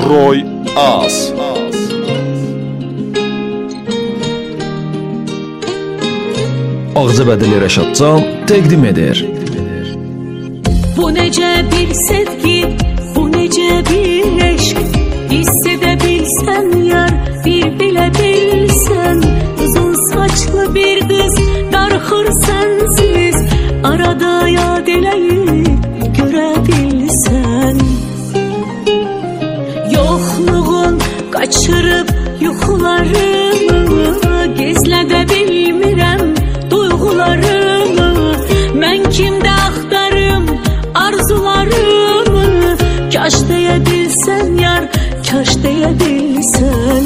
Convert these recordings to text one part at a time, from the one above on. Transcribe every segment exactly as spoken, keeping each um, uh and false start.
Roy Az. Ağzıbədili Rəşadcan təqdim edir. Bu necə bir sevgi, bu necə bir eşq, hissedebilsen yar, bir bile bilsen. Uzun saçlı bir kız, darxır sensiz, arada yad eləyib görebilsen. Yokluğun kaçırıp yuxularımı, gizlədə bilmirəm duyğularımı. Mən kimdə axtarım arzularımı, kaş deyebilsen yar, kaş deyebilsen.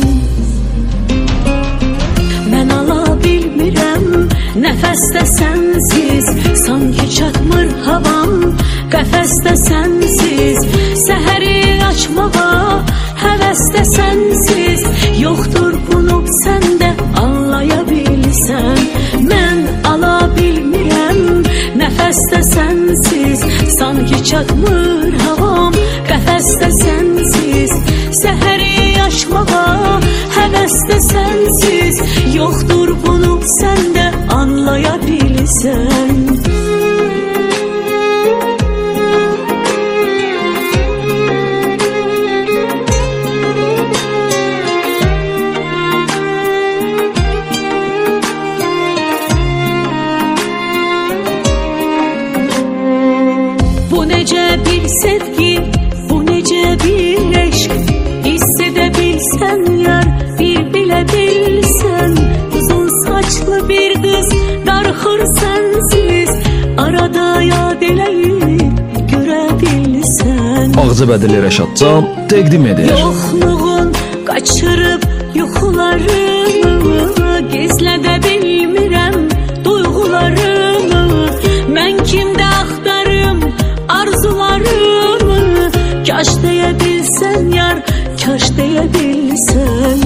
Mən ala bilmirəm nəfəsdə sənsiz, sanki çatmır havam qəfəsdə sənsiz. Səhəri açmağa həvəsdə sənsiz, yoxdur bunu səndə anlaya bilsən. Mən ala bilmirəm nəfəsdə sənsiz, sanki çatmır havam qəfəsdə sənsiz. Səhəri açmağa həvəsdə sənsiz, yoxdur bunu səndə anlaya bilsən. Bu necə bir sevgi, bu necə bir eşq, hissedebilsen yar, bir bile bilsen. Uzun saçlı bir kız, darxır sensiz, arada yad eləyib görebilsen. Ağzıbədili Rəşadcan təqdim edir. Yoxluğun kaçırıp yuxularımı, gizlədə bilmirəm duyğularımı. Mən kimdə axtarım arzularımı, kaş deyebilsen yar, kaş deyebilsen.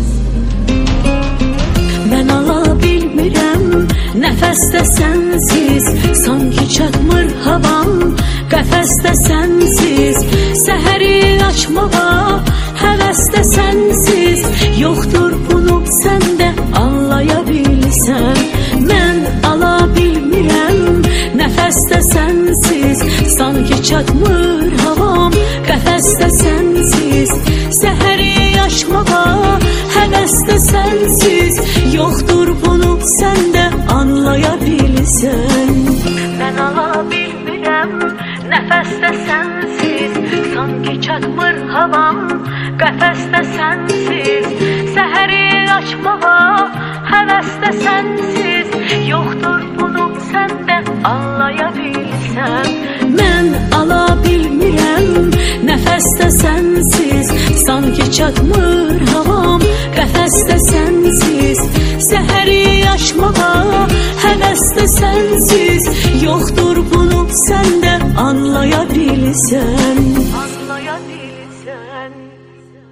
Mən ala bilmirəm nəfəsdə sənsiz, sanki çatmır havam qəfəsdə sənsiz. Səhəri açmağa həvəsdə sənsiz, yoxdur bunu səndə anlaya bilsən. Mən ala bilmirəm nəfəsdə sənsiz, sanki çatmır havam qəfəsdə sənsiz. Səhəri açmağa həvəsdə sənsiz, yoxdur bunu səndə anlaya bilsən. Mən ala bilmirəm nəfəsdə sənsiz, sanki çatmır havam qəfəsdə sənsiz. Səhəri açmağa həvəsdə sənsiz, yoxdur bunu səndə anlaya bilsən. Mən ala bilmirəm nəfəsdə sənsiz, sanki çatmır havam qəfəsdə sənsiz. Səhəri açmağa həvəsdə sənsiz,